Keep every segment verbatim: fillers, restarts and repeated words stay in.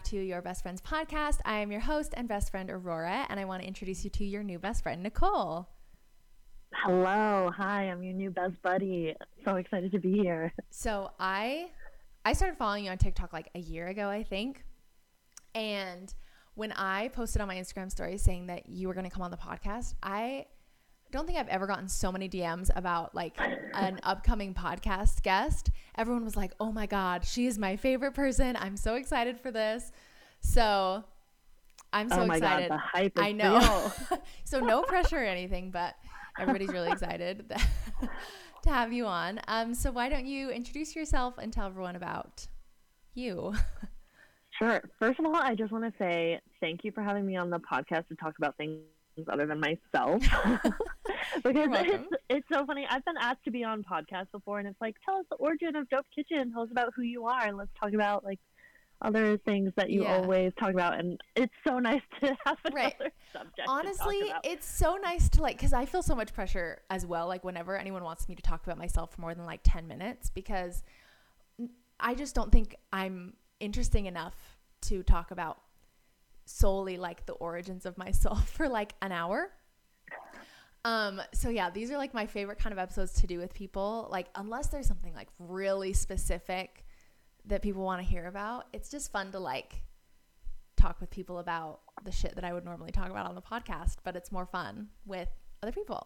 back to Your Best Friends podcast. I am your host and best friend, Aurora, and I want to introduce you to your new best friend, Nicole. Hello. Hi, I'm your new best buddy. So excited to be here. So I I started following you on TikTok like a year ago, I think. And when I posted on my Instagram story saying that you were going to come on the podcast, I don't think I've ever gotten so many D Ms about like an upcoming podcast guest. Everyone was like, oh my God, she is my favorite person. I'm so excited for this. So I'm so oh my excited. God, the hype is I know. real. So no pressure or anything, but everybody's really excited to have you on. Um, so why don't you introduce yourself and tell everyone about you? Sure. First of all, I just want to say thank you for having me on the podcast to talk about things other than myself. Because it's, it's so funny. I've been asked to be on podcasts before, and it's like, tell us the origin of Dope Kitchen. Tell us about who you are, and let's talk about like other things that you yeah. always talk about. And it's so nice to have another right. subject. Honestly, to talk about. It's so nice to like, because I feel so much pressure as well. Like whenever anyone wants me to talk about myself for more than like ten minutes, because I just don't think I'm interesting enough to talk about solely like the origins of myself for like an hour. Um, so yeah, these are like my favorite kind of episodes to do with people. Like unless there's something like really specific that people want to hear about, it's just fun to like talk with people about the shit that I would normally talk about on the podcast, but it's more fun with other people.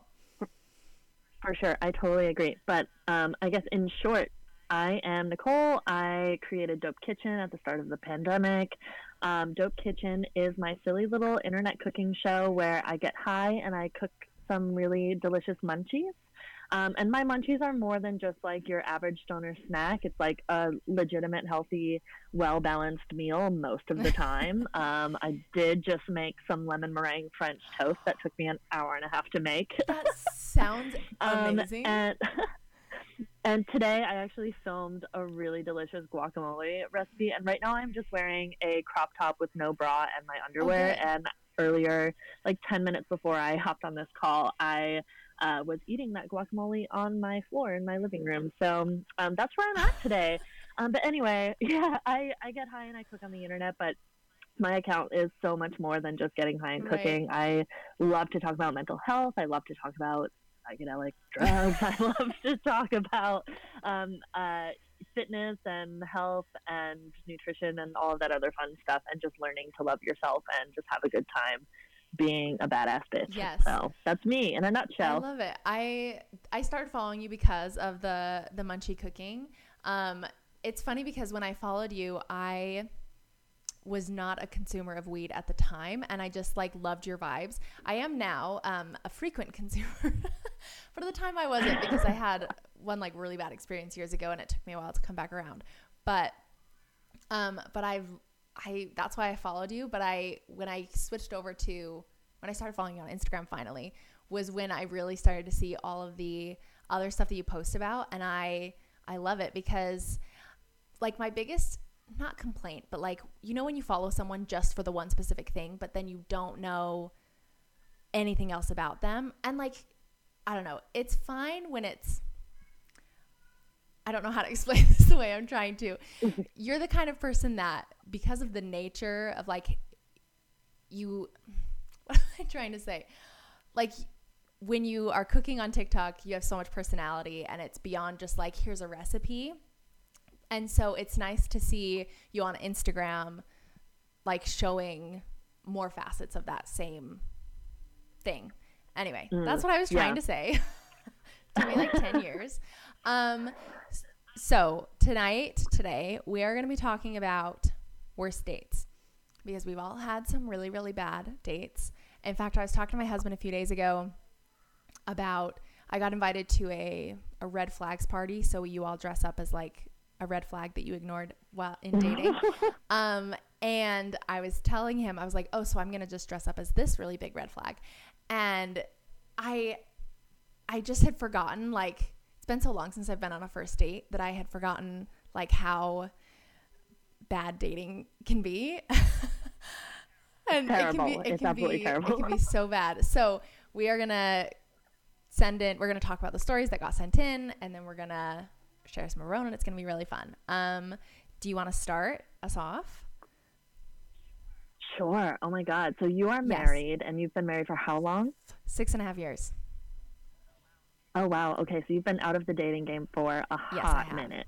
For sure. I totally agree. But um, I guess in short, I am Nicole. I created Dope Kitchen at the start of the pandemic. Um, Dope Kitchen is my silly little internet cooking show where I get high and I cook some really delicious munchies. Um, and my munchies are more than just like your average stoner snack. It's like a legitimate, healthy, well-balanced meal most of the time. um, I did just make some lemon meringue French toast that took me an hour and a half to make. That sounds amazing. um, and And today I actually filmed a really delicious guacamole recipe. And right now I'm just wearing a crop top with no bra and my underwear. Okay. And earlier, like ten minutes before I hopped on this call, I uh, was eating that guacamole on my floor in my living room. So um, that's where I'm at today. um, but anyway, yeah, I, I get high and I cook on the internet, but my account is so much more than just getting high and right. cooking. I love to talk about mental health. I love to talk about psychedelic drugs. I love to talk about um, uh, fitness and health and nutrition and all of that other fun stuff, and just learning to love yourself and just have a good time being a badass bitch. Yes. So that's me in a nutshell. I love it. I I started following you because of the the munchie cooking. Um, it's funny because when I followed you, I was not a consumer of weed at the time, and I just like loved your vibes. I am now um, a frequent consumer, but at the time I wasn't, because I had one like really bad experience years ago, and it took me a while to come back around. But um, but I've I that's why I followed you. But I when I switched over to when I started following you on Instagram finally was when I really started to see all of the other stuff that you post about, and I I love it because like my biggest not complaint, but like, you know, when you follow someone just for the one specific thing, but then you don't know anything else about them. And like, I don't know, it's fine when it's, I don't know how to explain this the way I'm trying to. You're the kind of person that, because of the nature of like, you, what am I trying to say? Like, when you are cooking on TikTok, you have so much personality, and it's beyond just like, here's a recipe. And so it's nice to see you on Instagram, like showing more facets of that same thing. Anyway, mm, that's what I was trying yeah. to say. It took me like ten years. Um, so tonight, today, we are going to be talking about worst dates, because we've all had some really, really bad dates. In fact, I was talking to my husband a few days ago about, I got invited to a, a red flags party. So you all dress up as like a red flag that you ignored while in dating. um, and I was telling him, I was like, oh, so I'm going to just dress up as this really big red flag. And I, I just had forgotten, like, it's been so long since I've been on a first date that I had forgotten like how bad dating can be. And terrible. It can be, it it's can absolutely be, terrible. It can be so bad. So we are going to send in, we're going to talk about the stories that got sent in, and then we're going to share some of our own, and it's going to be really fun. Um, do you want to start us off? Sure. Oh my God. So you are Yes. married, and you've been married for how long? Six and a half years. Oh wow. Okay, so you've been out of the dating game for a Yes, I hot have. minute.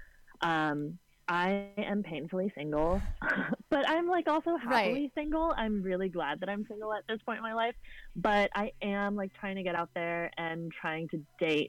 Um, I am painfully single, but I'm like also happily Right. single. I'm really glad that I'm single at this point in my life, but I am like trying to get out there and trying to date.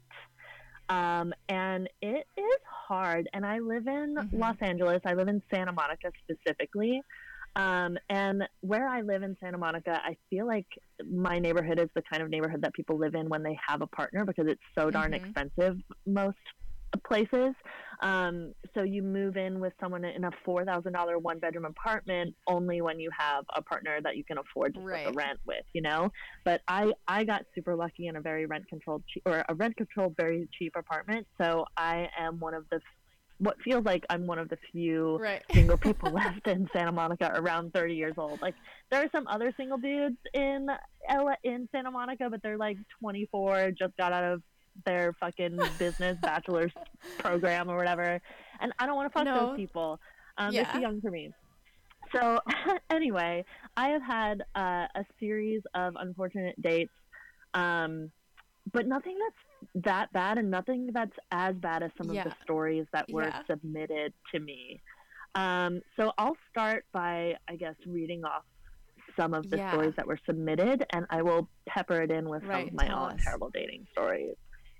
Um, and it is hard. And I live in Mhm. Los Angeles. I live in Santa Monica specifically. Um, and where I live in Santa Monica, I feel like my neighborhood is the kind of neighborhood that people live in when they have a partner because it's so darn Mhm. expensive most places. Um, so you move in with someone in a four thousand dollars one bedroom apartment only when you have a partner that you can afford to split the Right. rent with, you know? But I, I got super lucky in a very rent controlled, che- or a rent controlled, very cheap apartment. So I am one of the what feels like I'm one of the few Right. single people left in Santa Monica around thirty years old. Like there are some other single dudes in L A, in Santa Monica, but they're like twenty-four, just got out of their fucking business bachelor's program or whatever. And I don't want to fuck No. those people. Um, They're too Yeah. young for me. So anyway, I have had uh, a series of unfortunate dates, um, but nothing that's that bad and nothing that's as bad as some Yeah. of the stories that were Yeah. submitted to me. Um, so I'll start by, I guess, reading off some of the Yeah. stories that were submitted, and I will pepper it in with some Right. of my Tell own us. terrible dating stories.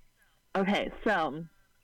Okay, so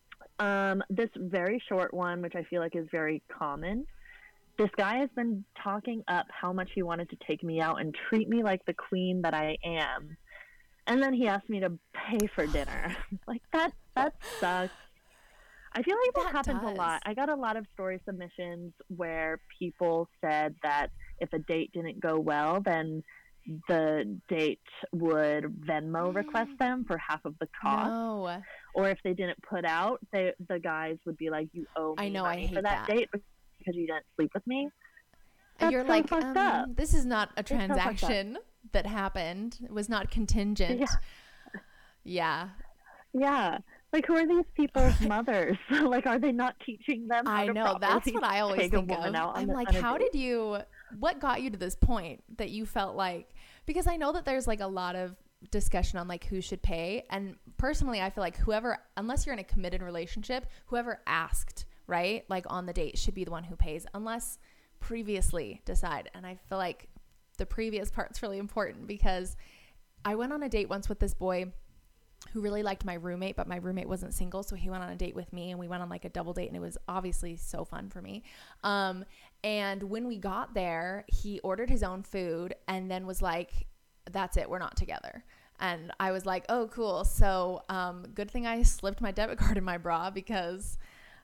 um, this very short one, which I feel like is very common. This guy has been talking up how much he wanted to take me out and treat me like the queen that I am. And then he asked me to pay for dinner. Like that that sucks. I feel like that, That happens does. a lot. I got a lot of story submissions where people said that if a date didn't go well, then the date would Venmo request them for half of the cost. No. Or if they didn't put out, they, the guys would be like, "You owe me I know, I money for hate that, that. date because you didn't sleep with me." And That's you're so like, fucked um, up. this is not a so fucked up. transaction that happened. It was not contingent. Yeah. Yeah. Yeah. Like, who are these people's mothers? Like, are they not teaching them how I to know. That's properly what I always take a think woman of. out on I'm the- like, on a how date? did you, what got you to this point that you felt like, because I know that there's like a lot of discussion on like who should pay. And personally, I feel like whoever, unless you're in a committed relationship, whoever asked, right, like on the date should be the one who pays, unless previously decide. And I feel like the previous part's really important because I went on a date once with this boy who really liked my roommate, but my roommate wasn't single. So he went on a date with me and we went on like a double date and it was obviously so fun for me. Um, and when we got there, he ordered his own food and then was like, that's it, we're not together. And I was like, oh, cool. So um, good thing I slipped my debit card in my bra because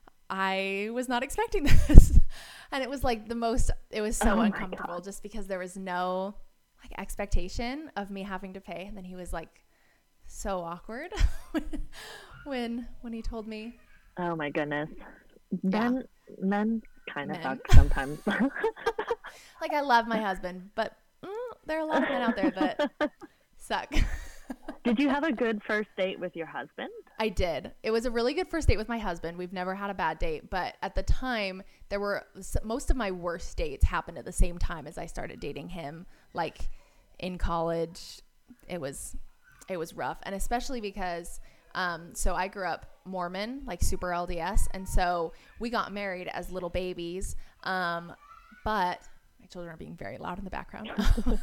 I was not expecting this. And it was like the most, it was so Oh my uncomfortable God. just because there was no like expectation of me having to pay. And then he was like so awkward when, when he told me. Oh my goodness. Men, men kind of Men. suck sometimes. Like, I love my husband, but mm, there are a lot of men out there that suck. Did you have a good first date with your husband? I did. It was a really good first date with my husband. We've never had a bad date, but at the time, there were most of my worst dates happened at the same time as I started dating him. Like in college, it was it was rough, and especially because um, so I grew up Mormon, like super L D S, and so we got married as little babies. Um, but my children are being very loud in the background.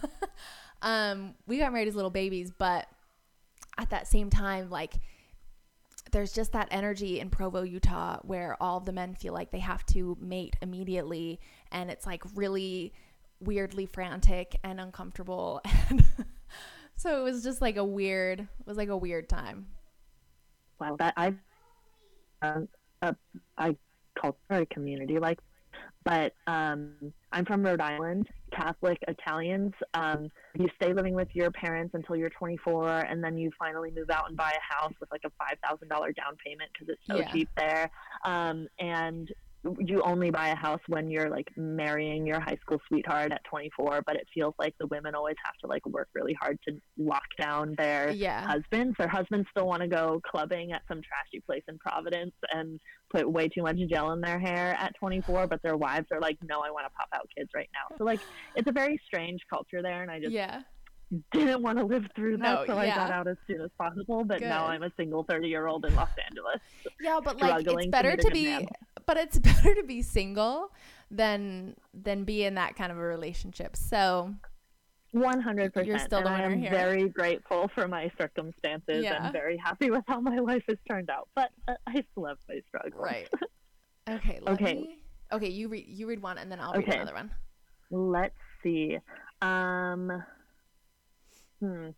um, we got married as little babies, but at that same time, like there's just that energy in Provo, Utah, where all of the men feel like they have to mate immediately. And it's like really weirdly frantic and uncomfortable. And so it was just like a weird, it was like a weird time. Wow, that I, um, uh, I culture a community like, but um, I'm from Rhode Island, Catholic Italians. Um, you stay living with your parents until you're twenty-four, and then you finally move out and buy a house with like a five thousand dollars down payment because it's so Yeah. cheap there. Um, and you only buy a house when you're like marrying your high school sweetheart at twenty-four, but it feels like the women always have to like work really hard to lock down their Yeah. husbands. Their husbands still want to go clubbing at some trashy place in Providence and put way too much gel in their hair at twenty-four, but their wives are like, no, I want to pop out kids right now. So like, it's a very strange culture there, and I just Yeah. didn't want to live through that, No, so I yeah. got out as soon as possible. But Good. now I'm a single thirty year old in Los Angeles. Yeah, but like it's struggling to better meet a to good be man. but it's better to be single than than be in that kind of a relationship. So one hundred percent. You're still the and I winner am here. very grateful for my circumstances Yeah. and very happy with how my life has turned out. But uh, I still have my struggles. right. Okay, let Okay. me Okay, you read you read one and then I'll read Okay. another one. Let's see. Um, hmm.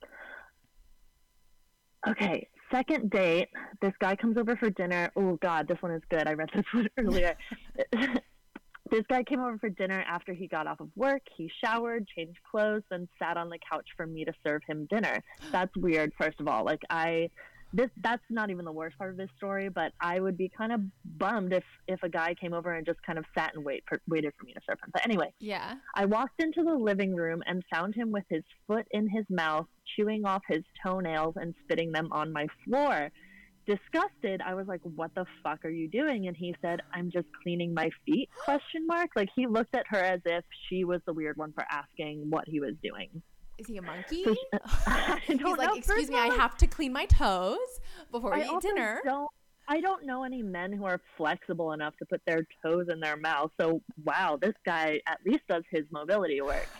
Okay, second date. This guy comes over for dinner. Oh, God, this one is good. I read this one earlier. This guy came over for dinner after he got off of work. He showered, changed clothes, and sat on the couch for me to serve him dinner. That's weird, first of all. Like, I... This that's not even the worst part of this story, but I would be kind of bummed if if a guy came over and just kind of sat and wait for, waited for me to serve him. But anyway, Yeah. I walked into the living room and found him with his foot in his mouth, chewing off his toenails and spitting them on my floor. Disgusted, I was like, "What the fuck are you doing?" And he said, "I'm just cleaning my feet?" Question mark. Like, he looked at her as if she was the weird one for asking what he was doing. Is he a monkey? So she- I He's don't like, know. "Excuse First me, of I all, have to clean my toes before we I eat also dinner." Don't, I don't know any men who are flexible enough to put their toes in their mouth. So, wow, this guy at least does his mobility work.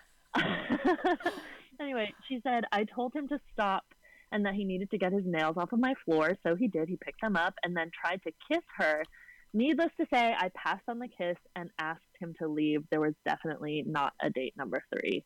Anyway, she said, I told him to stop and that he needed to get his nails off of my floor. So he did. He picked them up and then tried to kiss her. Needless to say, I passed on the kiss and asked him to leave. There was definitely not a date number three.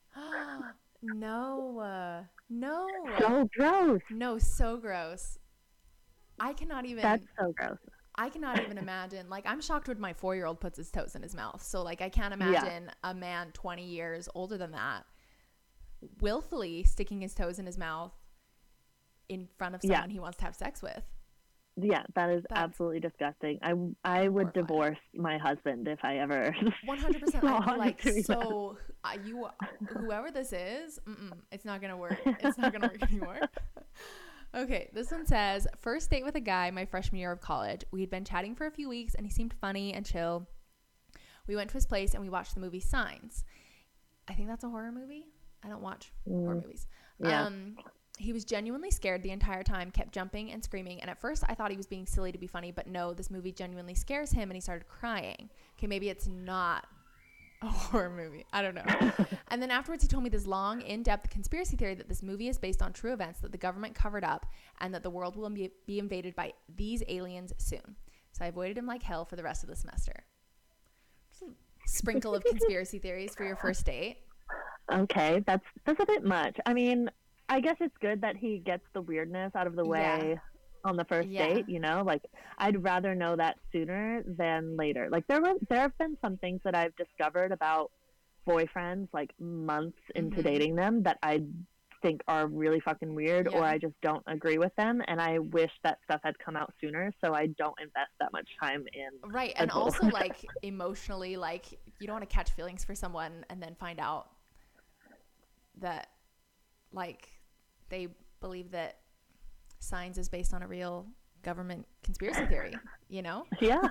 No. uh, No. So gross. No, so gross. I cannot even That's so gross. I cannot even imagine. Like, I'm shocked when my four-year-old puts his toes in his mouth. So, like, I can't imagine a man twenty years older than that willfully sticking his toes in his mouth in front of someone Yeah. he wants to have sex with. Yeah, that is That's absolutely disgusting. I, I would horrifying. divorce my husband if I ever one hundred percent. saw I'd be him like, doing that. so uh, you, whoever this is, mm-mm, it's not going to work. It's not going to work anymore. Okay, this one says, first date with a guy my freshman year of college. We'd been chatting for a few weeks and he seemed funny and chill. We went to his place and we watched the movie Signs. I think that's a horror movie. I don't watch Mm, horror movies. yeah. Um, he was genuinely scared the entire time, kept jumping and screaming. And at first I thought he was being silly to be funny, but no, this movie genuinely scares him and he started crying. Okay, maybe it's not a horror movie. I don't know. And then afterwards, he told me this long, in-depth conspiracy theory that this movie is based on true events that the government covered up and that the world will be, be invaded by these aliens soon. So I avoided him like hell for the rest of the semester. Just a sprinkle of conspiracy theories for your first date. Okay, that's that's a bit much. I mean, I guess it's good that he gets the weirdness out of the way Yeah. on the first Yeah. date, you know? Like, I'd rather know that sooner than later. Like, there were there have been some things that I've discovered about boyfriends, like, months into Mhm. dating them that I think are really fucking weird, or Yeah. I just don't agree with them, and I wish that stuff had come out sooner so I don't invest that much time in. Right. And goal. also, like, emotionally, like, you don't want to catch feelings for someone and then find out that, like, they believe that Signs is based on a real government conspiracy theory, you know? Yeah.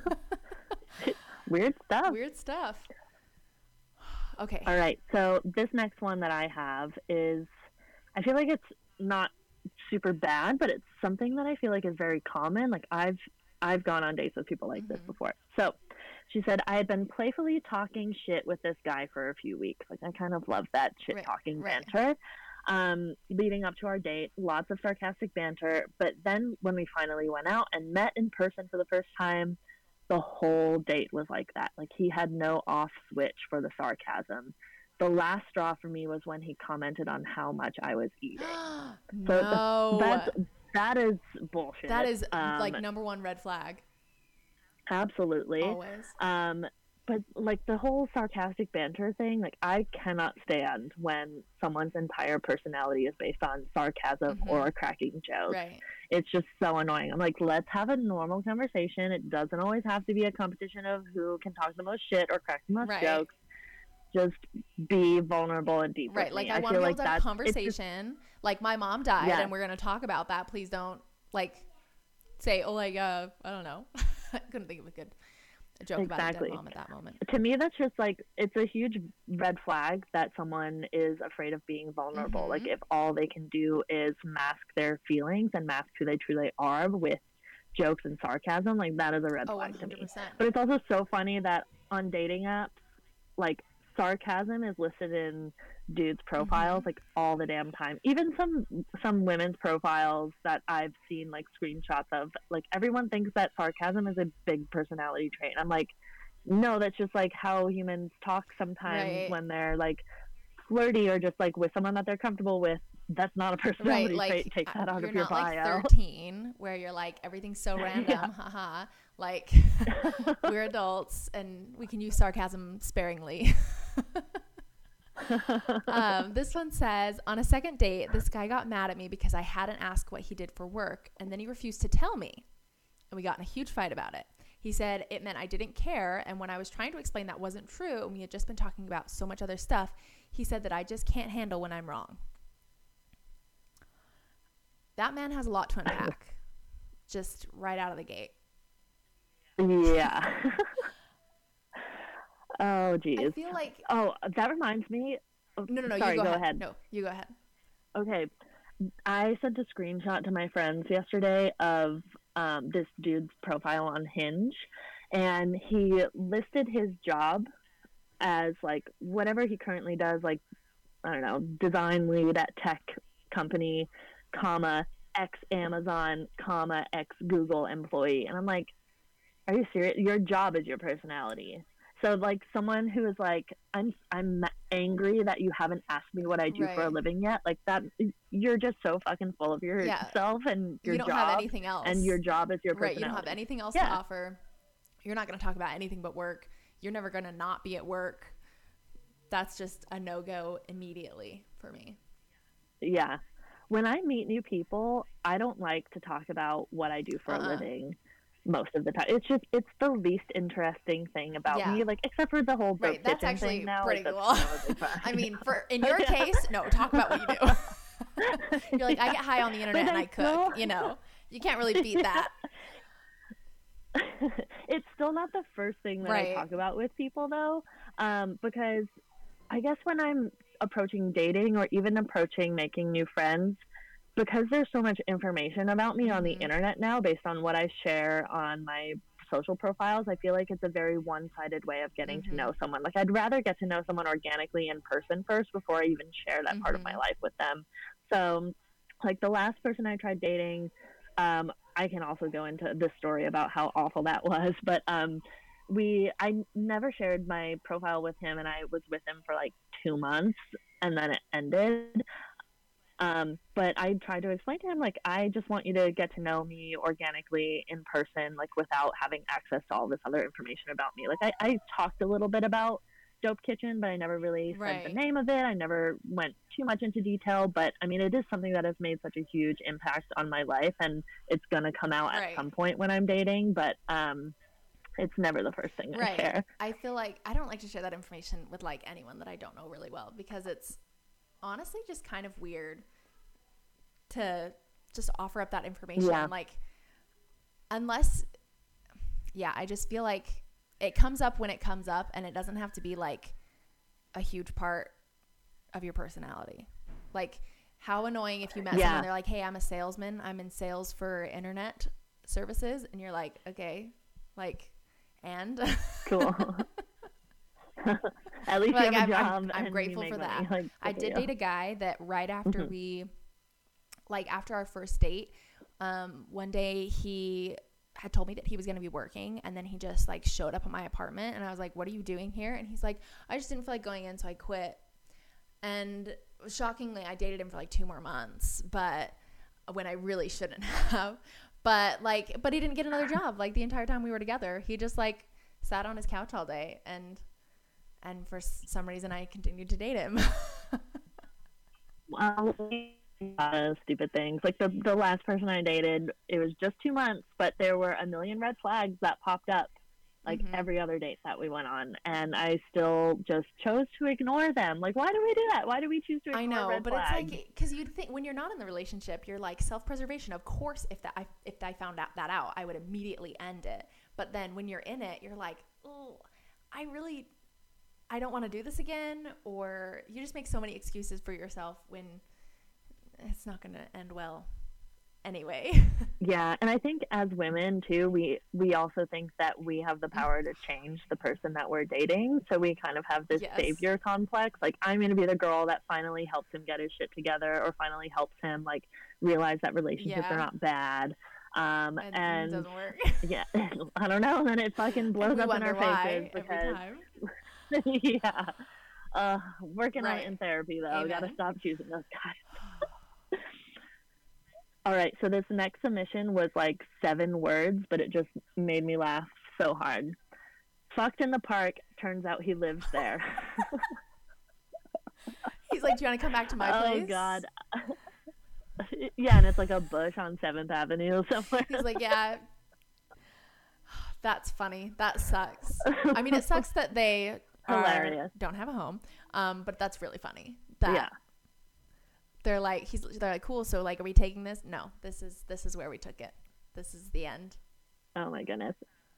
Weird stuff. Weird stuff. Okay. All right. So this next one that I have is, I feel like it's not super bad, but it's something that I feel like is very common. Like I've, I've gone on dates with people like this Mhm. before. So she said, I had been playfully talking shit with this guy for a few weeks. Like I kind of love that shit Right, talking right. banter. Um, leading up to our date, lots of sarcastic banter. But then when we finally went out and met in person for the first time, the whole date was like that. Like he had no off switch for the sarcasm. The last straw for me was when he commented on how much I was eating. So no. That's, that is bullshit. That is um, like number one red flag. absolutely. Always. Um, but like the whole sarcastic banter thing, like I cannot stand when someone's entire personality is based on sarcasm Mhm. or cracking jokes. Right. It's just so annoying. I'm like, let's have a normal conversation. It doesn't always have to be a competition of who can talk the most shit or crack the most Right. jokes. Just be vulnerable and deep. Right. With Like me. I, I want to feel be like able to have that's a it's just- conversation. Like my mom died Yes. and we're going to talk about that. Please don't like say, oh, like, uh, I don't know. I couldn't think of a good joke about a Exactly. dead mom at that moment. To me, that's just like, it's a huge red flag that someone is afraid of being vulnerable. Mhm. Like, if all they can do is mask their feelings and mask who they truly are with jokes and sarcasm, like, that is a red Oh, flag one to hundred me. percent. But it's also so funny that on dating apps, like, sarcasm is listed in dudes' profiles Mhm. like all the damn time. Even some some women's profiles that I've seen like screenshots of, like everyone thinks that sarcasm is a big personality trait. I'm like, no, that's just like how humans talk sometimes Right. when they're like flirty or just like with someone that they're comfortable with. That's not a Right. personality Like trait. Take that uh, out you're of your not like bio. thirteen where you're like, everything's so random. Yeah. Haha. Like we're adults and we can use sarcasm sparingly. um, this one says, on a second date, this guy got mad at me because I hadn't asked what he did for work, and then he refused to tell me, and we got in a huge fight about it. He said it meant I didn't care, and when I was trying to explain that wasn't true, and we had just been talking about so much other stuff, he said that I just can't handle when I'm wrong. That man has a lot to unpack, just right out of the gate. Yeah. Oh, geez. I feel like... Oh, that reminds me. Oh, No, no, no, sorry, you go, go ahead. ahead. No, you go ahead. Okay. I sent a screenshot to my friends yesterday of um, this dude's profile on Hinge, and he listed his job as like whatever he currently does, like, I don't know, design lead at tech company, comma, ex Amazon, comma, ex Google employee. And I'm like, are you serious? Your job is your personality. So like someone who is like, I'm I'm angry that you haven't asked me what I do for a Right. living yet. Like that, you're just so fucking full of yourself Yeah. and your You don't job, have anything else. and your job is your Right, personality. you don't have anything else Yeah. to offer. You're not going to talk about anything but work. You're never going to not be at work. That's just a no-go immediately for me. Yeah. When I meet new people, I don't like to talk about what I do for Uh-uh. a living most of the time. It's just, it's the least interesting thing about Yeah. me, like, except for the whole dope Right, that's kitchen actually thing now. pretty like, cool. that's really fun. I mean, for in your case, no, talk about what you do. You're like, I get high on the internet But and I I cook, still- you know. You can't really beat that. It's still not the first thing that Right. I talk about with people, though, um, because I guess when I'm approaching dating or even approaching making new friends, because there's so much information about me on the Mhm. internet now based on what I share on my social profiles, I feel like it's a very one-sided way of getting Mhm. to know someone. Like, I'd rather get to know someone organically in person first before I even share that part of my Mhm. life with them. So, like, the last person I tried dating, um, I can also go into this story about how awful that was, but um, we I never shared my profile with him, and I was with him for like two months, and then it ended. Um, but I tried to explain to him, like, I just want you to get to know me organically in person, like, without having access to all this other information about me. Like, I, I talked a little bit about Dope Kitchen, but I never really said Right. the name of it. I never went too much into detail, but I mean, it is something that has made such a huge impact on my life, and it's going to come out Right. at some point when I'm dating, but um, it's never the first thing Right. I share. I feel like I don't like to share that information with like anyone that I don't know really well, because it's honestly just kind of weird to just offer up that information. Yeah. Like, unless, yeah, I just feel like it comes up when it comes up, and it doesn't have to be like a huge part of your personality. Like, how annoying if you met Yeah. someone, they're like, hey, I'm a salesman, I'm in sales for internet services, and you're like, okay, like, and Cool. At least Like, you have a I'm- job. I'm- I'm and you grateful make for money. that. Like, I good did for you. date a guy that right after Mhm. we, like after our first date, um, one day he had told me that he was going to be working, and then he just like showed up at my apartment, and I was like, what are you doing here? And he's like, I just didn't feel like going in, so I quit. And shockingly, I dated him for like two more months, but when I really shouldn't have. But like, but he didn't get another job like the entire time we were together. He just like sat on his couch all day, and and for some reason I continued to date him. Well, uh, stupid things. Like the the last person I dated, it was just two months, but there were a million red flags that popped up like mm-hmm. every other date that we went on, and I still just chose to ignore them. Like, why do we do that? Why do we choose to ignore I know, red but flags? It's like, because you'd think when you're not in the relationship, you're like self-preservation. Of course, if that I, if I found out that out, I would immediately end it. But then when you're in it, you're like, oh, I really, I don't want to do this again, or you just make so many excuses for yourself when it's not going to end well anyway. Yeah, and I think as women too, we we also think that we have the power to change the person that we're dating. So we kind of have this yes. savior complex. Like, I'm going to be the girl that finally helps him get his shit together, or finally helps him like realize that relationships yeah. are not bad. Um, and, and it doesn't work. Yeah, I don't know. And then it fucking blows up in our faces because yeah, uh, working right. out in therapy though. Amen. Gotta stop choosing those guys. All right, so this next submission was like seven words, but it just made me laugh so hard. Fucked in the park. Turns out he lives there. He's like, do you want to come back to my place? Oh, God. Yeah, and it's like a bush on seventh Avenue somewhere. He's like, yeah. That's funny. That sucks. I mean, it sucks that they Hilarious. Are, don't have a home, um, but that's really funny. That yeah. They're like, he's. They're like, cool. So, like, are we taking this? No, this is this is where we took it. This is the end. Oh my goodness.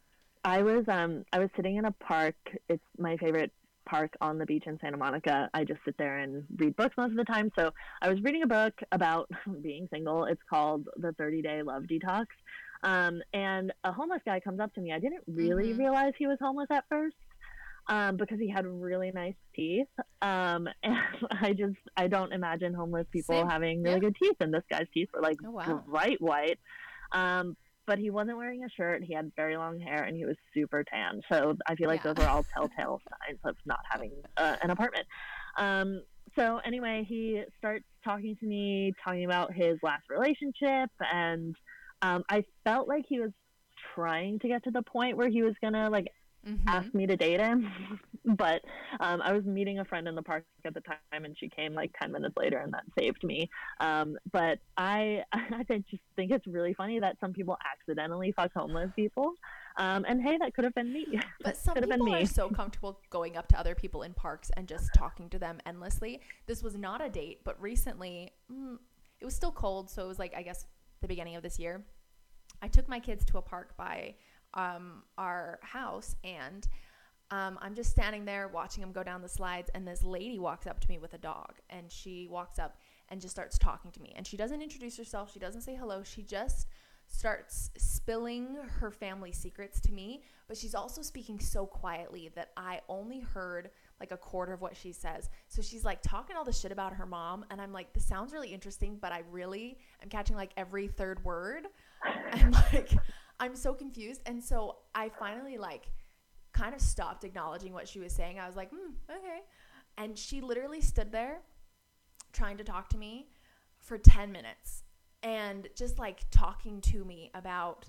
I was um I was sitting in a park. It's my favorite park on the beach in Santa Monica. I just sit there and read books most of the time. So I was reading a book about being single. It's called The thirty day Love Detox. Um, and a homeless guy comes up to me. I didn't really mm-hmm. realize he was homeless at first. Um, because he had really nice teeth. Um, and I just, I don't imagine homeless people Same. having really yeah. good teeth. And this guy's teeth were like oh, wow. bright white. Um, but he wasn't wearing a shirt. He had very long hair and he was super tan. So I feel like yeah. those are all telltale signs of not having uh, an apartment. Um, so anyway, he starts talking to me, talking about his last relationship. And um, I felt like he was trying to get to the point where he was going to like, Mm-hmm. asked me to date him, but um, I was meeting a friend in the park at the time, and she came like ten minutes later, and that saved me. Um, but I, I just think it's really funny that some people accidentally fuck homeless people, um, and hey, that could have been me. But some people are so comfortable going up to other people in parks and just talking to them endlessly. This was not a date, but recently, mm, it was still cold, so it was like I guess the beginning of this year. I took my kids to a park by um our house, and um I'm just standing there watching them go down the slides, and this lady walks up to me with a dog, and she walks up and just starts talking to me, and she doesn't introduce herself, she doesn't say hello, she just starts spilling her family secrets to me, but she's also speaking so quietly that I only heard like a quarter of what she says. So she's like talking all the shit about her mom, and I'm like, this sounds really interesting, but I really am catching like every third word, and like I'm so confused. And so I finally like kind of stopped acknowledging what she was saying. I was like, hmm, okay. And she literally stood there trying to talk to me for ten minutes and just like talking to me about,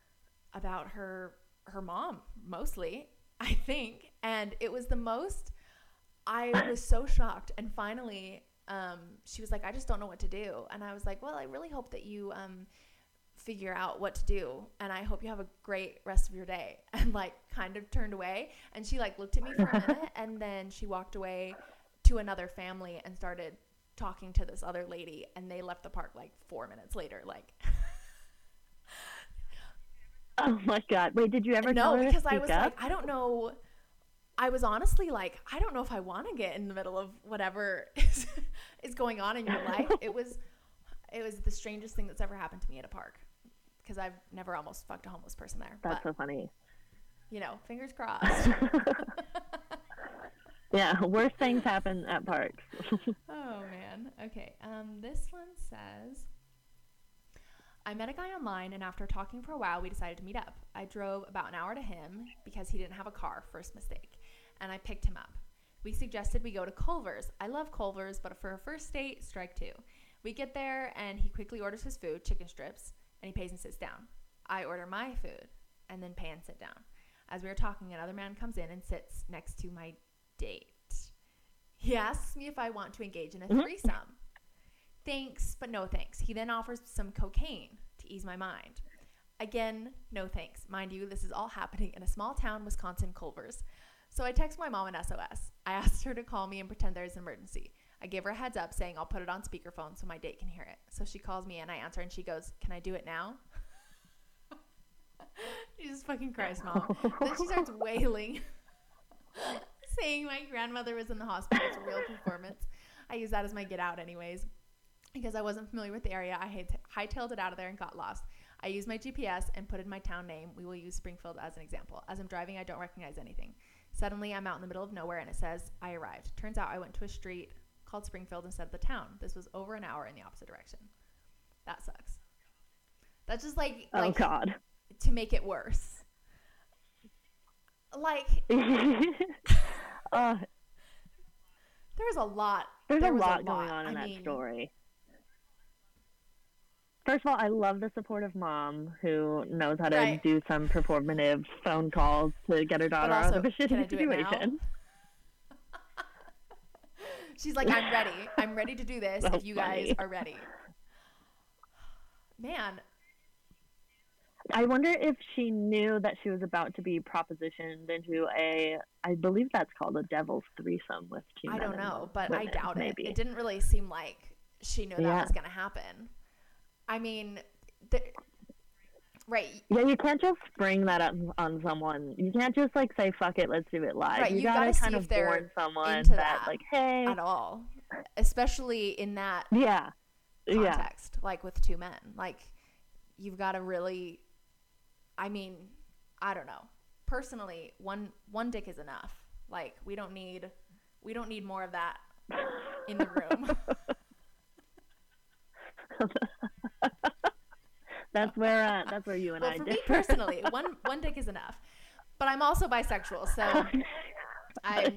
about her, her mom mostly, I think. And it was the most, I was so shocked. And finally, um, she was like, I just don't know what to do. And I was like, well, I really hope that you, um, figure out what to do, and I hope you have a great rest of your day, and like kind of turned away, and she like looked at me for a minute, and then she walked away to another family and started talking to this other lady, and they left the park like four minutes later. Like oh my god, wait, did you ever no tell her because to I was up? like I don't know, I was honestly like I don't know if I want to get in the middle of whatever is, is going on in your life. It was it was the strangest thing that's ever happened to me at a park, because I've never almost fucked a homeless person there. That's but, so funny. You know, fingers crossed. Yeah, worse things happen at parks. Oh, man. Okay, um, this one says, I met a guy online, and after talking for a while, we decided to meet up. I drove about an hour to him because he didn't have a car, first mistake, and I picked him up. We suggested we go to Culver's. I love Culver's, but for a first date, strike two. We get there, and he quickly orders his food, chicken strips, and he pays and sits down. I order my food and then pay and sit down. As we were talking, another man comes in and sits next to my date. He asks me if I want to engage in a threesome. Mm-hmm. Thanks, but no thanks. He then offers some cocaine to ease my mind. Again, no thanks. Mind you, this is all happening in a small town, Wisconsin, Culvers. So I text my mom an S O S. I asked her to call me and pretend there's an emergency. I give her a heads up saying I'll put it on speakerphone so my date can hear it. So she calls me and I answer and she goes, "Can I do it now?" Jesus fucking Christ, Mom. Then she starts wailing, saying my grandmother was in the hospital. It's a real performance. I use that as my get out anyways. Because I wasn't familiar with the area, I hightailed it out of there and got lost. I used my G P S and put in my town name. We will use Springfield as an example. As I'm driving, I don't recognize anything. Suddenly, I'm out in the middle of nowhere and it says, I arrived. Turns out I went to a street called Springfield instead of the town. This was over an hour in the opposite direction. That sucks. That's just like, oh like God, to make it worse. Like, uh, there's a lot. There's there a lot a going lot. on in I that mean, story. First of all, I love the supportive mom who knows how to right. do some performative phone calls to get her daughter also, out of a shitty situation. She's like, I'm ready. I'm ready to do this so if you funny. guys are ready. Man. I wonder if she knew that she was about to be propositioned into a, I believe that's called a devil's threesome with two I men don't know, and but women, I doubt maybe. it. It didn't really seem like she knew that yeah. was going to happen. I mean, the, right. Yeah, you can't just spring that up on someone. You can't just like say, fuck it, let's do it live. Right, you, you gotta, gotta kind see of if they're warn someone into that, that like, hey. At all. Especially in that yeah. context, yeah. like with two men. Like, you've got to really, I mean, I don't know. Personally, one one dick is enough. Like, we don't need, we don't need more of that in the room. That's where uh, that's where you and well, I for differ. me personally, one one dick is enough. But I'm also bisexual, so I'm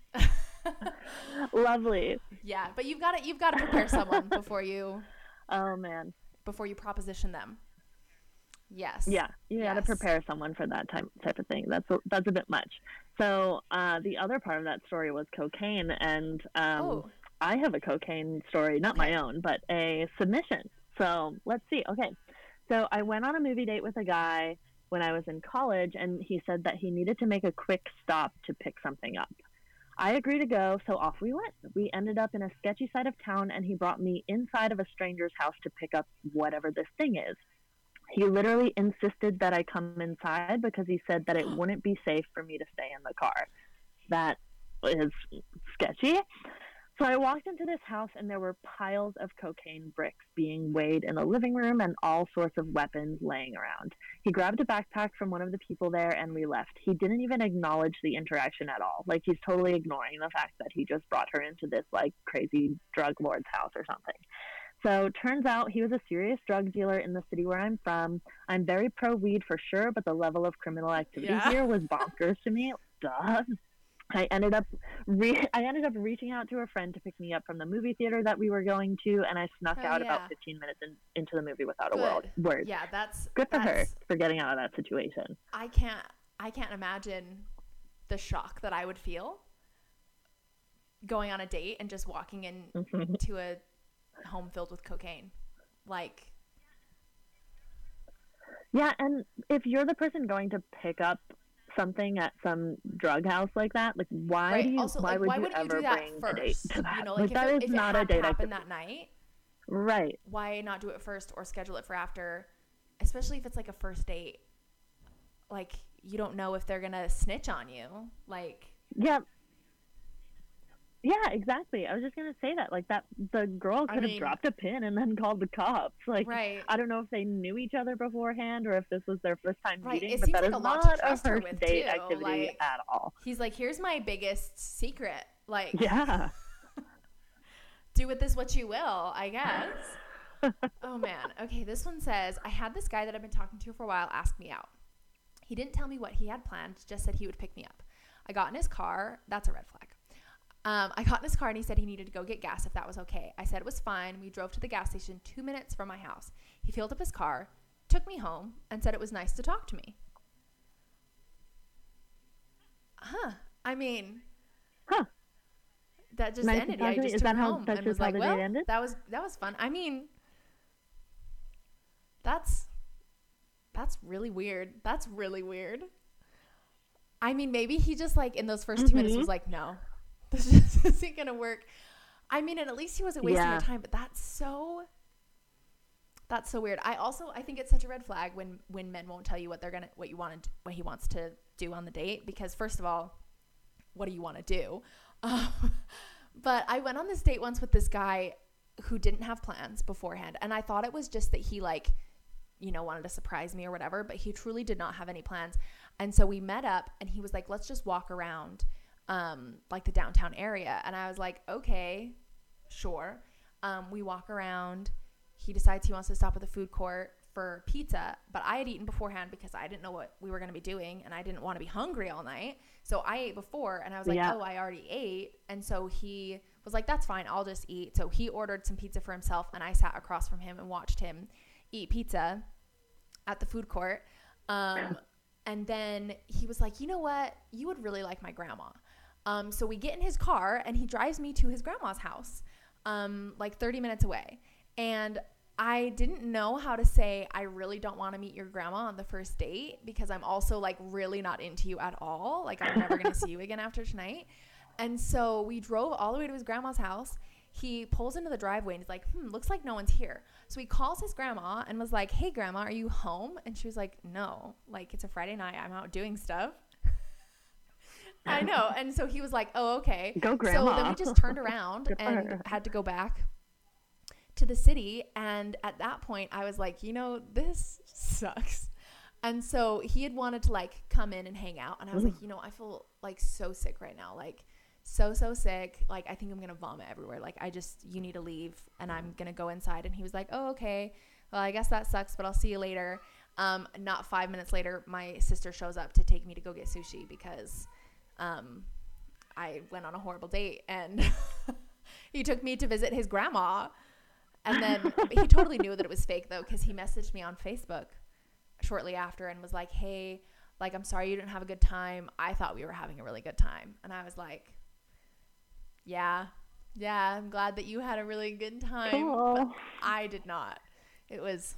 lovely. Yeah, but you've got to you've got to prepare someone before you. Oh man. Before you proposition them. Yes. Yeah, you yes. got to prepare someone for that type type of thing. That's a, that's a bit much. So uh, the other part of that story was cocaine, and um, oh. I have a cocaine story, not okay. my own, but a submission. So let's see. Okay. So I went on a movie date with a guy when I was in college, and he said that he needed to make a quick stop to pick something up. I agreed to go, so off we went. We ended up in a sketchy side of town, and he brought me inside of a stranger's house to pick up whatever this thing is. He literally insisted that I come inside because he said that it wouldn't be safe for me to stay in the car. That is sketchy. So I walked into this house and there were piles of cocaine bricks being weighed in the living room and all sorts of weapons laying around. He grabbed a backpack from one of the people there and we left. He didn't even acknowledge the interaction at all. Like, he's totally ignoring the fact that he just brought her into this like crazy drug lord's house or something. So turns out he was a serious drug dealer in the city where I'm from. I'm very pro weed for sure, but the level of criminal activity yeah. here was bonkers to me. Duh. I ended up re- I ended up reaching out to a friend to pick me up from the movie theater that we were going to, and I snuck Hell out yeah. about fifteen minutes in, into the movie without Good. a word. word. Yeah, that's good for that's, her for getting out of that situation. I can't I can't imagine the shock that I would feel going on a date and just walking in Mm-hmm. to a home filled with cocaine. Like, yeah, and if you're the person going to pick up something at some drug house like that, like why right. do you also, why like, would why you wouldn't ever you do that bring first? a date to that? You know, like, like, that if is it, if not it a had date happened activity. that night, right? why not do it first or schedule it for after? Especially if it's like a first date. Like, you don't know if they're gonna snitch on you. Like, yeah. Yeah, exactly. I was just gonna say that. Like, that the girl could I have mean, dropped a pin and then called the cops. Like, right. I don't know if they knew each other beforehand or if this was their first time Right. meeting, It but seems that like is a lot not to a trust her first with, date too. activity Like, at all. He's like, here's my biggest secret. Like, Yeah. do with this what you will, I guess. Oh man. Okay, this one says, I had this guy that I've been talking to for a while ask me out. He didn't tell me what he had planned, just said he would pick me up. I got in his car. That's a red flag. Um, I got in his car and he said he needed to go get gas if that was okay. I said it was fine. We drove to the gas station two minutes from my house. He filled up his car, took me home, and said it was nice to talk to me. huh. I mean, huh. That just Nice ended. Yeah, I just Is took that her how, home that's and just was how like, the well, date ended? that was, that was fun. I mean, that's, that's really weird. That's really weird. I mean, maybe he just like in those first two mm-hmm. minutes was like, no, this just isn't going to work. I mean, and at least he wasn't wasting yeah. your time, but that's so, that's so weird. I also, I think it's such a red flag when, when men won't tell you what they're going to, what you want to, what he wants to do on the date. Because first of all, what do you want to do? Um, but I went on this date once with this guy who didn't have plans beforehand. And I thought it was just that he like, you know, wanted to surprise me or whatever, but he truly did not have any plans. And so we met up and he was like, let's just walk around, um, like the downtown area. And I was like, okay, sure. Um, we walk around. He decides he wants to stop at the food court for pizza, but I had eaten beforehand because I didn't know what we were going to be doing and I didn't want to be hungry all night. So I ate before and I was like, yeah. oh, I already ate. And so he was like, that's fine. I'll just eat. So he ordered some pizza for himself and I sat across from him and watched him eat pizza at the food court. Um, and then he was like, you know what? You would really like my grandma. Um, so we get in his car and he drives me to his grandma's house, um, like thirty minutes away. And I didn't know how to say, I really don't want to meet your grandma on the first date because I'm also like really not into you at all. Like I'm never going to see you again after tonight. And so we drove all the way to his grandma's house. He pulls into the driveway and he's like, hmm, looks like no one's here. So he calls his grandma and was like, hey grandma, are you home? And she was like, no, like it's a Friday night. I'm out doing stuff. I know. And so he was like, oh, okay. Go grandma. So then we just turned around and had to go back to the city. And at that point I was like, you know, this sucks. And so he had wanted to like come in and hang out. And I was mm. like, you know, I feel like so sick right now. Like so, so sick. Like, I think I'm going to vomit everywhere. Like, I just, you need to leave and I'm going to go inside. And he was like, oh, okay. Well, I guess that sucks, but I'll see you later. Um, not five minutes later, my sister shows up to take me to go get sushi because um, I went on a horrible date and he took me to visit his grandma. And then he totally knew that it was fake though, because he messaged me on Facebook shortly after and was like, hey, like, I'm sorry you didn't have a good time. I thought we were having a really good time. And I was like, yeah, yeah, I'm glad that you had a really good time. Cool. But I did not. It was...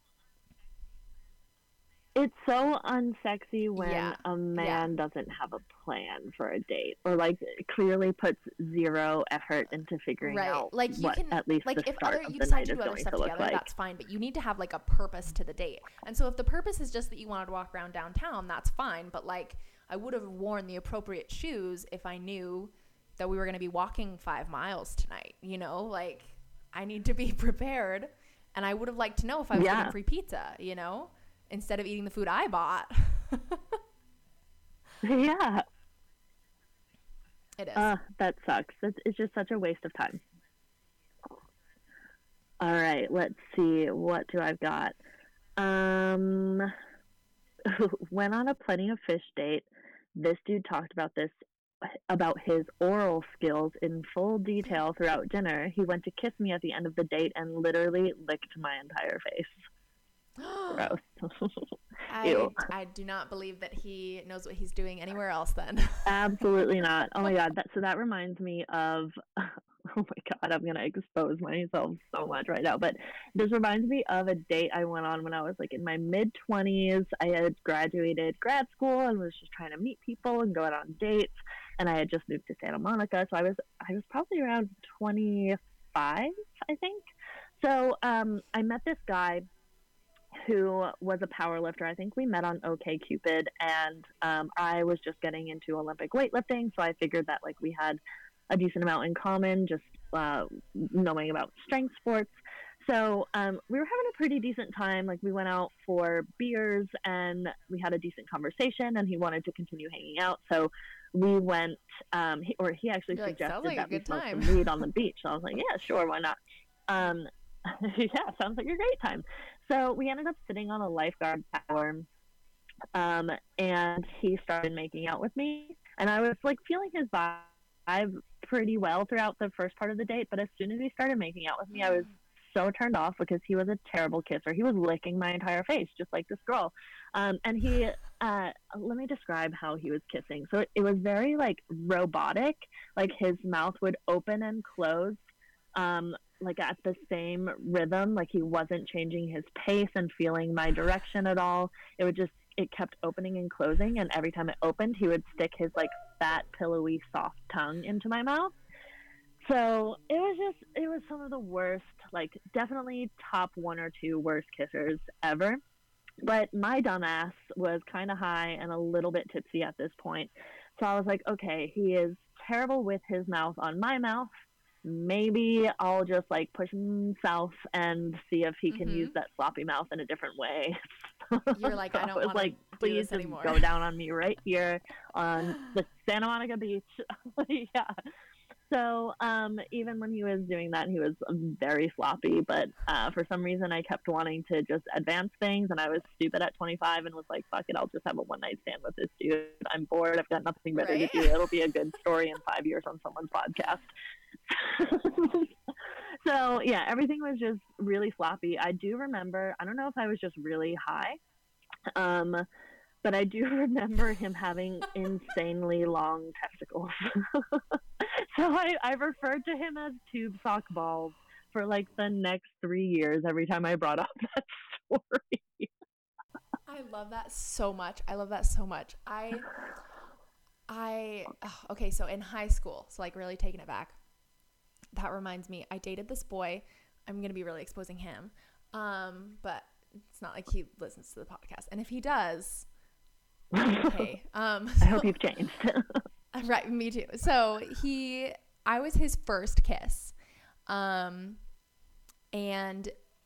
It's so unsexy when yeah. a man yeah. doesn't have a plan for a date or like clearly puts zero effort into figuring right. out like you what can, at least like the if start other, of you the decide night to is do other going stuff to look together, like. that's fine. But you need to have like a purpose to the date. And so if the purpose is just that you wanted to walk around downtown, that's fine. But like I would have worn the appropriate shoes if I knew that we were going to be walking five miles tonight. You know, like I need to be prepared. And I would have liked to know if I was yeah. getting free pizza, you know, instead of eating the food I bought. yeah. It is. Uh, that sucks. It's, it's just such a waste of time. All right, let's see. What do I've got? Um, went on a Plenty of Fish date. This dude talked about this, about his oral skills in full detail throughout dinner. He went to kiss me at the end of the date and literally licked my entire face. Gross. I, I do not believe that he knows what he's doing anywhere else then. Absolutely not. Oh my god. That so that reminds me of oh my god, I'm gonna expose myself so much right now. But this reminds me of a date I went on when I was like in my mid twenties. I had graduated grad school and was just trying to meet people and go out on dates. And I had just moved to Santa Monica, so I was I was probably around twenty-five, I think. So um, I met this guy who was a power lifter. I think we met on OkCupid, and um, I was just getting into Olympic weightlifting, so I figured that like we had a decent amount in common, just uh, knowing about strength sports. So um, we were having a pretty decent time. Like we went out for beers, and we had a decent conversation, and he wanted to continue hanging out. So we went, um, he, or he actually You're suggested like, like that we smoke time. some weed on the beach. So I was like, yeah, sure, why not? Um, yeah, sounds like a great time. So we ended up sitting on a lifeguard tower, um, and he started making out with me. And I was like feeling his vibe pretty well throughout the first part of the date. But as soon as he started making out with me, I was so turned off because he was a terrible kisser. He was licking my entire face, just like this girl. Um, and he, uh, let me describe how he was kissing. So it, it was very like robotic. Like his mouth would open and close, um, like at the same rhythm. Like he wasn't changing his pace and feeling my direction at all. It would just, it kept opening and closing. And every time it opened, he would stick his like fat, pillowy, soft tongue into my mouth. So it was just, it was some of the worst, like definitely top one or two worst kissers ever. But my dumbass was kind of high and a little bit tipsy at this point. So I was like, okay, he is terrible with his mouth on my mouth. Maybe I'll just like push him south and see if he can mm-hmm. use that sloppy mouth in a different way. You're like, so I don't want like, to please do this just anymore. Go down on me right here on the Santa Monica Beach. Yeah. So um, even when he was doing that, he was very sloppy. But uh, for some reason, I kept wanting to just advance things. And I was stupid at twenty-five and was like, fuck it, I'll just have a one-night stand with this dude. I'm bored. I've got nothing better right? to do. It'll be a good story in five years on someone's podcast. So, yeah, everything was just really sloppy. I do remember, I don't know if I was just really high, um, but I do remember him having insanely long testicles. So I, I referred to him as tube sock balls for like the next three years every time I brought up that story. I love that so much. I love that so much. I, I, okay, so in high school, so like really taking it back, that reminds me, I dated this boy. I'm going to be really exposing him. Um, but it's not like he listens to the podcast. And if he does, okay. Um, so, I hope you've changed. Right, me too. So he, I was his first kiss, um, and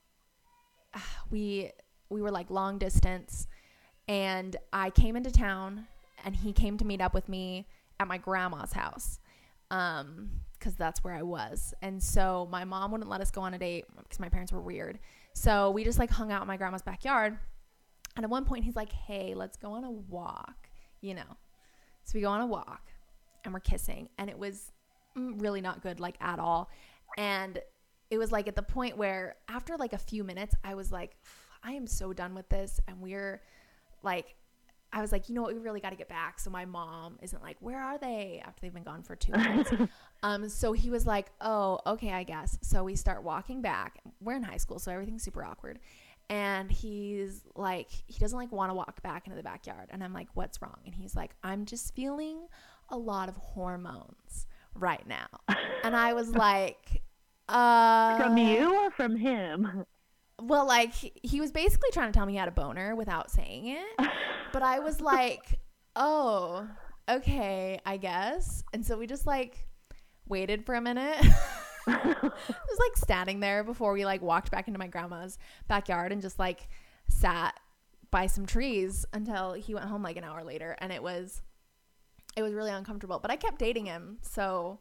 we we were like long distance, and I came into town, and he came to meet up with me at my grandma's house, um, because that's where I was, and so my mom wouldn't let us go on a date because my parents were weird, so we just like hung out in my grandma's backyard, and at one point he's like, "Hey, let's go on a walk," you know, so we go on a walk. And we're kissing, and it was really not good, like at all. And it was like at the point where after like a few minutes, I was like, I am so done with this. And we're like, I was like, you know what, we really got to get back. So my mom isn't like, where are they? After they've been gone for two minutes. um, so he was like, oh, okay, I guess. So we start walking back. We're in high school, so everything's super awkward. And he's like, he doesn't like want to walk back into the backyard. And I'm like, what's wrong? And he's like, I'm just feeling a lot of hormones right now. And I was like, uh from you or from him? Well, like he was basically trying to tell me he had a boner without saying it. But I was like, oh, okay, I guess. And so we just like waited for a minute. I was like standing there before we like walked back into my grandma's backyard and just like sat by some trees until he went home like an hour later. And it was It was really uncomfortable, but I kept dating him. So,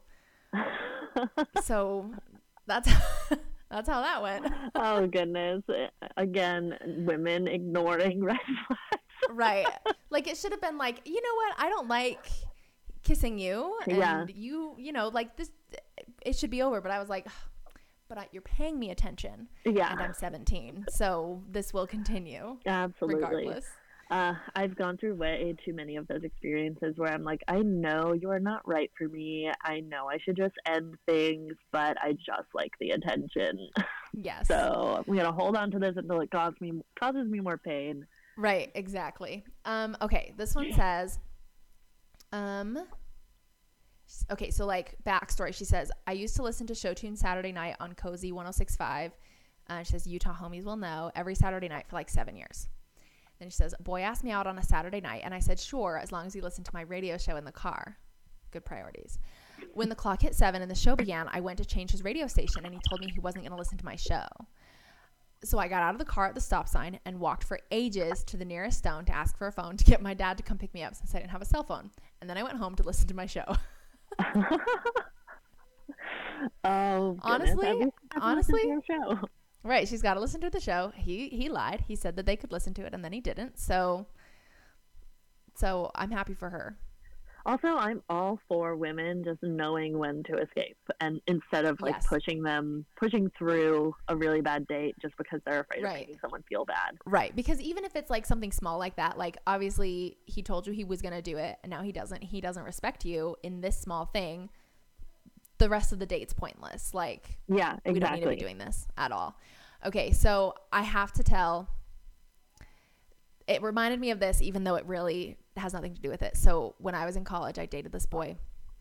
so that's, that's how that went. Oh goodness. Again, women ignoring red flags. Right. Like it should have been like, you know what? I don't like kissing you and yeah. you, you know, like this, it should be over. But I was like, but I, you're paying me attention. Yeah. And I'm seventeen. So this will continue. Absolutely. Regardless. Uh, I've gone through way too many of those experiences where I'm like, I know you are not right for me. I know I should just end things, but I just like the attention. Yes. So I'm going to hold on to this until it causes me, causes me more pain. Right, exactly. Um, okay, this one says, um, okay, so like backstory, she says, I used to listen to Show Tune Saturday night on Cozy one oh six point five. Uh, she says, Utah homies will know, every Saturday night for like seven years. Then she says, a boy asked me out on a Saturday night, and I said, sure, as long as he listened to my radio show in the car. Good priorities. When the clock hit seven and the show began, I went to change his radio station, and he told me he wasn't going to listen to my show. So I got out of the car at the stop sign and walked for ages to the nearest stone to ask for a phone to get my dad to come pick me up since I didn't have a cell phone. And then I went home to listen to my show. Oh, honestly, honestly, show. Right, she's got to listen to the show. He he lied. He said that they could listen to it, and then he didn't. So, so I'm happy for her. Also, I'm all for women just knowing when to escape, and instead of like Yes. pushing them, pushing through a really bad date just because they're afraid Right. of making someone feel bad. Right. Because even if it's like something small like that, like obviously he told you he was going to do it and now he doesn't, he doesn't respect you in this small thing. The rest of the date's pointless. Like, Yeah, exactly. we don't need to be doing this at all. Okay. So I have to tell, it reminded me of this, even though it really has nothing to do with it. So when I was in college, I dated this boy.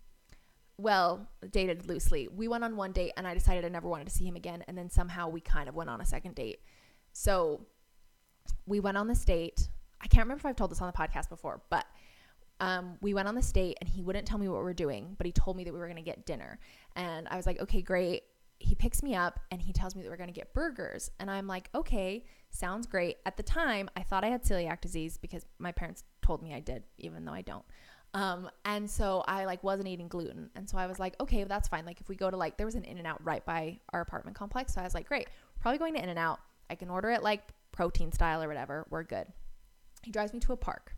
Well, dated loosely. We went on one date and I decided I never wanted to see him again. And then somehow we kind of went on a second date. So we went on this date. I can't remember if I've told this on the podcast before, but um, we went on this date and he wouldn't tell me what we were doing, but he told me that we were going to get dinner. And I was like, okay, great. He picks me up and he tells me that we're going to get burgers. And I'm like, okay, sounds great. At the time, I thought I had celiac disease because my parents told me I did, even though I don't. Um, and so I like wasn't eating gluten. And so I was like, okay, well, that's fine. Like if we go to like, there was an In-N-Out right by our apartment complex. So I was like, great, we're probably going to In-N-Out. I can order it like protein style or whatever. We're good. He drives me to a park.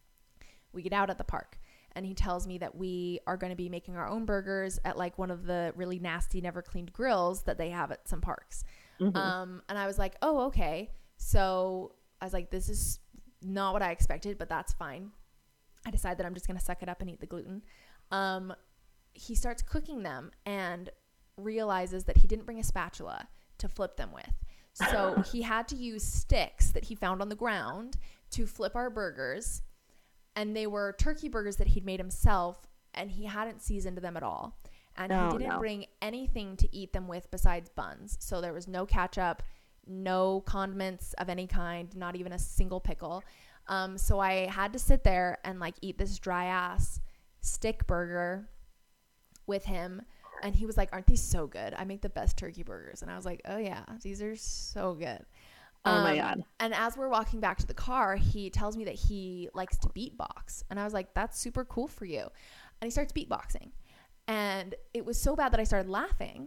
We get out at the park and he tells me that we are going to be making our own burgers at like one of the really nasty, never cleaned grills that they have at some parks. Mm-hmm. Um, and I was like, oh, okay. So I was like, this is not what I expected, but that's fine. I decide that I'm just going to suck it up and eat the gluten. Um, he starts cooking them and realizes that he didn't bring a spatula to flip them with. So he had to use sticks that he found on the ground to flip our burgers. And they were turkey burgers that he'd made himself, and he hadn't seasoned them at all. And oh, he didn't no. bring anything to eat them with besides buns. So there was no ketchup, no condiments of any kind, not even a single pickle. Um, so I had to sit there and like eat this dry ass stick burger with him. And he was like, aren't these so good? I make the best turkey burgers. And I was like, oh yeah, these are so good. Oh um, my God. And as we're walking back to the car, he tells me that he likes to beatbox. And I was like, that's super cool for you. And he starts beatboxing. And it was so bad that I started laughing.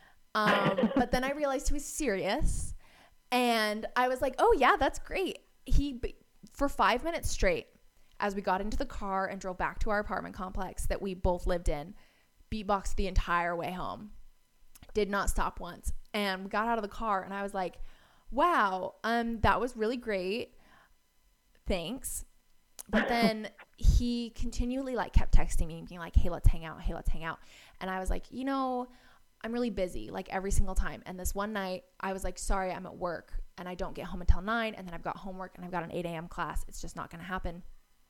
Um, but then I realized he was serious. And I was like, oh yeah, that's great. He, for five minutes straight, as we got into the car and drove back to our apartment complex that we both lived in, beatboxed the entire way home. Did not stop once. And we got out of the car and I was like, wow, um, that was really great. Thanks. But then he continually like kept texting me and being like, hey, let's hang out. Hey, let's hang out. And I was like, you know, I'm really busy like every single time. And this one night I was like, sorry, I'm at work and I don't get home until nine. And then I've got homework and I've got an eight a.m. class. It's just not going to happen.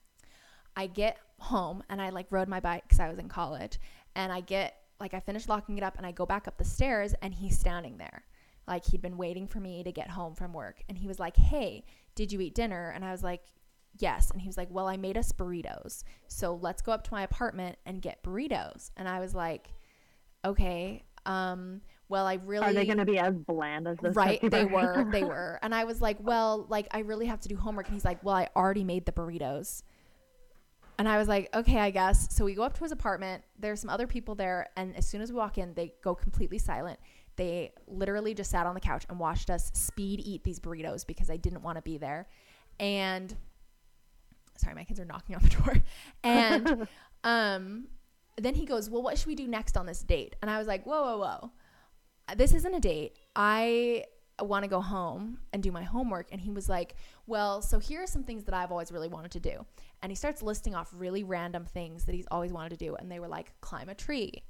I get home and I like rode my bike because I was in college. And I get like, I finished locking it up and I go back up the stairs and he's standing there. Like he'd been waiting for me to get home from work. And he was like, hey, did you eat dinner? And I was like, yes. And he was like, well, I made us burritos. So let's go up to my apartment and get burritos. And I was like, okay. Um, well, I really... Are they going to be as bland as this? Right. They were. They were. And I was like, well, like, I really have to do homework. And he's like, well, I already made the burritos. And I was like, okay, I guess. So we go up to his apartment. There's some other people there. And as soon as we walk in, they go completely silent. They literally just sat on the couch and watched us speed eat these burritos because I didn't want to be there. And sorry, my kids are knocking on the door. And um, then he goes, well, what should we do next on this date? And I was like, whoa, whoa, whoa. This isn't a date. I want to go home and do my homework. And he was like, well, so here are some things that I've always really wanted to do. And he starts listing off really random things that he's always wanted to do. And they were like, climb a tree.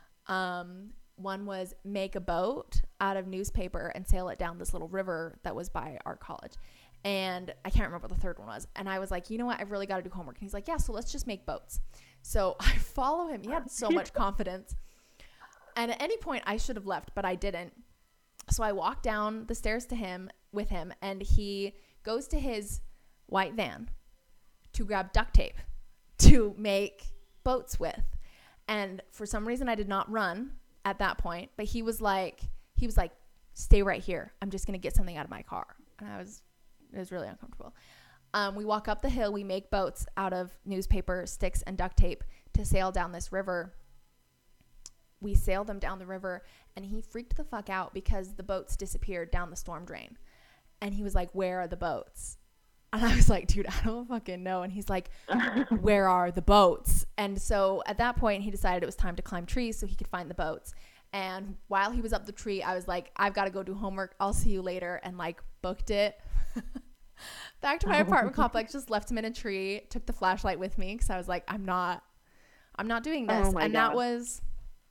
Um, One was make a boat out of newspaper and sail it down this little river that was by our college. And I can't remember what the third one was. And I was like, you know what? I've really got to do homework. And he's like, yeah, so let's just make boats. So I follow him. He had so much confidence. And at any point I should have left, but I didn't. So I walk down the stairs to him with him and he goes to his white van to grab duct tape to make boats with. And for some reason I did not run at that point, but he was like, he was like, stay right here. I'm just going to get something out of my car. And I was, it was really uncomfortable. Um, we walk up the hill. We make boats out of newspaper, sticks, and duct tape to sail down this river. We sailed them down the river and he freaked the fuck out because the boats disappeared down the storm drain. And he was like, where are the boats? And I was like, dude, I don't fucking know. And he's like, where are the boats? And so at that point, he decided it was time to climb trees so he could find the boats. And while he was up the tree, I was like, I've got to go do homework. I'll see you later. And like booked it. Back to my apartment complex, just left him in a tree, took the flashlight with me because I was like, I'm not, I'm not doing this. Oh my and God. that was,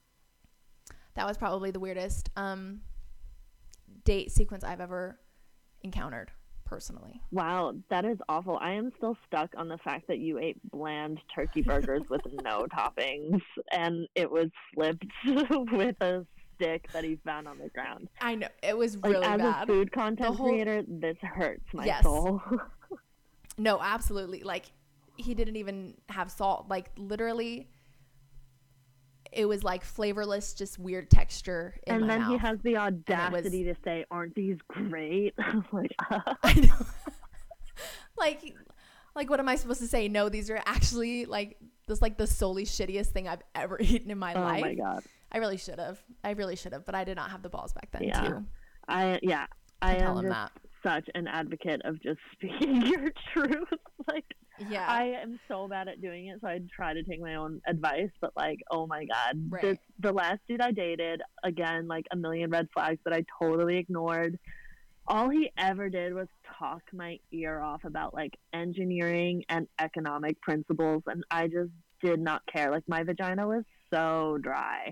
that was probably the weirdest um, date sequence I've ever encountered personally. Wow, that is awful. I am still stuck on the fact that you ate bland turkey burgers with no toppings, and it was slipped with a stick that he found on the ground. I know, it was Like, really as bad. a food content whole- creator, this hurts my Yes. soul. No, absolutely. Like, he didn't even have salt. Like, literally, it was like flavorless, just weird texture in And my then mouth. he has the audacity was- to say, "Aren't these great?" Like, I know. like, like, what am I supposed to say? No, these are actually like this, like the solely shittiest thing I've ever eaten in my oh life. my God. I really should have. I really should have, but I did not have the balls back then. Yeah. Too. I yeah, I tell am him just that. such an advocate of just speaking your truth. Like, Yeah. I am so bad at doing it, so I try to take my own advice. But like, oh my God, Right. this the last dude I dated, again, like a million red flags that I totally ignored. All he ever did was talk my ear off about like engineering and economic principles, and I just did not care. Like, my vagina was so dry.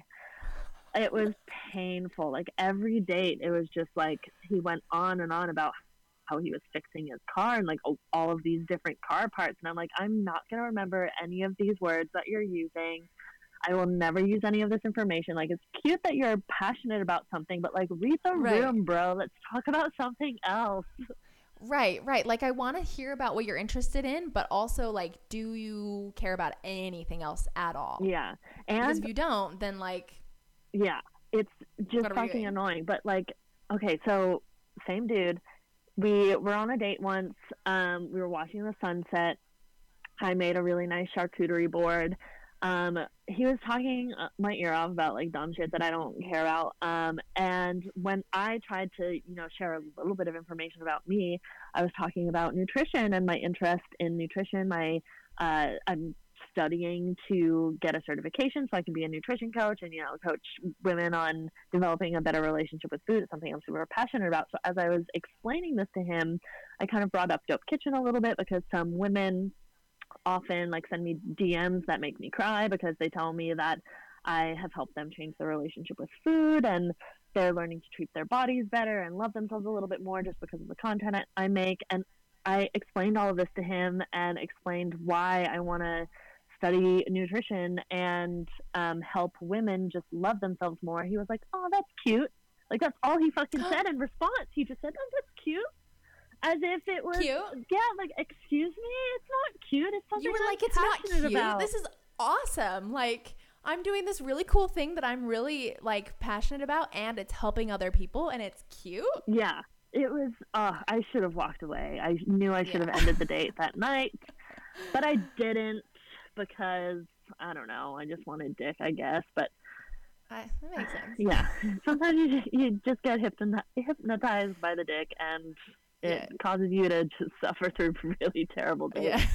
It was painful. Like, every date, it was just like he went on and on about how he was fixing his car and like oh, all of these different car parts. And I'm like, I'm not going to remember any of these words that you're using. I will never use any of this information. Like, it's cute that you're passionate about something, but like, read the Right. room, bro. Let's talk about something else. Right, right. Like, I want to hear about what you're interested in, but also, like, do you care about anything else at all? Yeah. Because And if you don't, then, like, yeah, it's just What are we fucking doing? annoying. But like, okay, so same dude. We were on a date once. Um, we were watching the sunset. I made a really nice charcuterie board. Um, he was talking uh, my ear off about like dumb shit that I don't care about. Um, and when I tried to, you know, share a little bit of information about me, I was talking about nutrition and my interest in nutrition. My, uh, I'm studying to get a certification so I can be a nutrition coach and, you know, coach women on developing a better relationship with food. It's something I'm super passionate about. So as I was explaining this to him, I kind of brought up Dope Kitchen a little bit because some women often like send me D Ms that make me cry because they tell me that I have helped them change their relationship with food and they're learning to treat their bodies better and love themselves a little bit more just because of the content I make. And I explained all of this to him and explained why I want to study nutrition and um, help women just love themselves more. He was like, "Oh, that's cute." Like, that's all he fucking said in response. He just said, "Oh, that's cute." As if it was Cute? Yeah, like, excuse me, it's not cute. It's something you were I'm like, it's not passionate cute. about. This is awesome. Like, I'm doing this really cool thing that I'm really, like, passionate about, and it's helping other people, and it's cute. Yeah, it was, uh, I should have walked away. I knew I should Yeah. have ended the date that night, but I didn't because, I don't know, I just wanted dick, I guess. But I, that makes sense. yeah, sometimes you just, you just get hypnot- hypnotized by the dick, and it Yeah. causes you to just suffer through really terrible days. Yeah.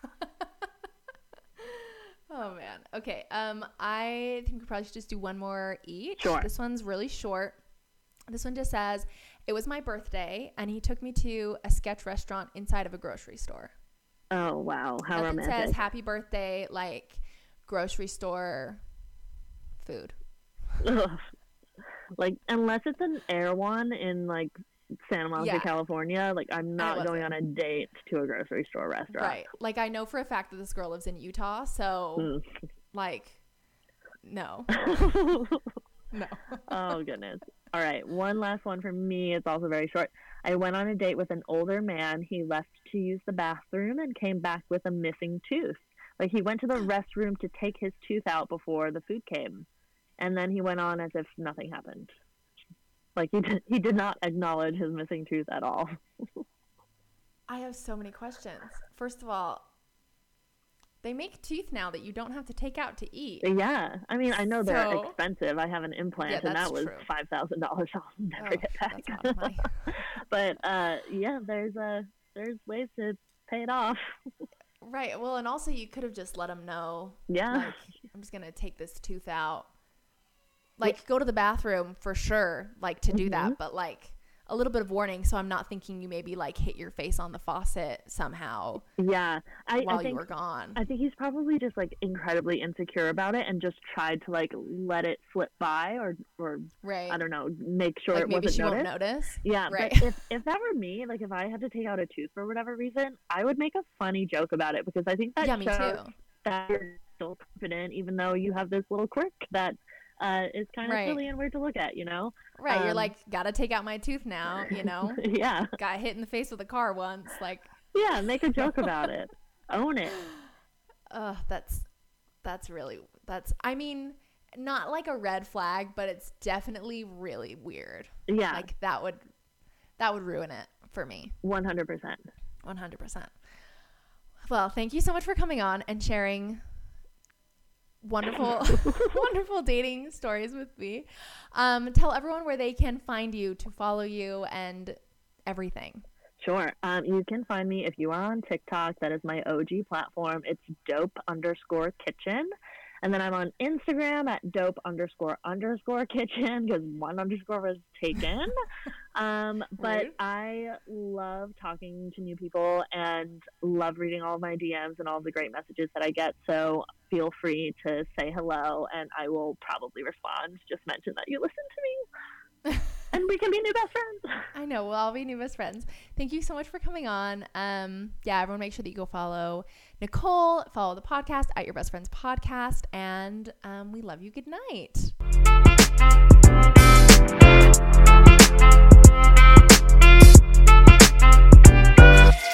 Oh man. Okay. Um, I think we probably should just do one more each. Sure. This one's really short. This one just says, "It was my birthday, and he took me to a sketch restaurant inside of a grocery store." Oh, wow, how Nothing romantic. says "Happy birthday" like grocery store food. Ugh. Like, unless it's an air one in like Santa Monica, Yeah. California, like, I'm not wasn't. going on a date to a grocery store restaurant. Right. Like, I know for a fact that this girl lives in Utah, so Mm. like, no, no. Oh, goodness. All right, one last one for me. It's also very short. I went on a date with an older man. He left to use the bathroom and came back with a missing tooth. Like, he went to the restroom to take his tooth out before the food came. And then he went on as if nothing happened. Like, he did, he did not acknowledge his missing tooth at all. I have so many questions. First of all, they make teeth now that you don't have to take out to eat. Yeah. I mean, I know they're So- expensive. I have an implant, Yeah, and that's that was true. five thousand dollars. I'll never Oh, get back. that's a lot of money. But, uh, yeah, there's a... there's ways to pay it off. Right. Well, and also you could have just let him know. Yeah. Like, I'm just going to take this tooth out. Like, yeah. Go to the bathroom for sure, like, to do mm-hmm. that. But, like, a little bit of warning, so I'm not thinking you maybe, like, hit your face on the faucet somehow. Yeah. I, while I think, you were gone. I think he's probably just, like, incredibly insecure about it and just tried to, like, let it slip by or, or right. I don't know, make sure like, it maybe wasn't she noticed. won't notice. Yeah. Right. But if, if that were me, like, if I had to take out a tooth for whatever reason, I would make a funny joke about it because I think that yeah, me shows too. that you're still confident even though you have this little quirk that uh, is kind of right. silly and weird to look at, you know? Right. Um, You're like, gotta take out my tooth now, you know? Yeah. Got hit in the face with a car once. Like, yeah, make a joke about it. Own it. Uh, that's, that's really, that's, I mean, not like a red flag, but it's definitely really weird. Yeah. Like that would, that would ruin it for me. one hundred percent. one hundred percent. Well, thank you so much for coming on and sharing wonderful, wonderful dating stories with me. Um, tell everyone where they can find you to follow you and everything. Sure. Um, you can find me if you are on TikTok. That is my O G platform. It's dope underscore kitchen. And then I'm on Instagram at dope underscore underscore kitchen because one underscore was taken. um, but Rude. I love talking to new people and love reading all of my D Ms and all the great messages that I get. So feel free to say hello and I will probably respond. Just mention that you listen to me. And we can be new best friends. I know. We'll all be new best friends. Thank you so much for coming on. Um, yeah, everyone make sure that you go follow Nicole, follow the podcast at Your Best Friends Podcast, and um, we love you. Good night.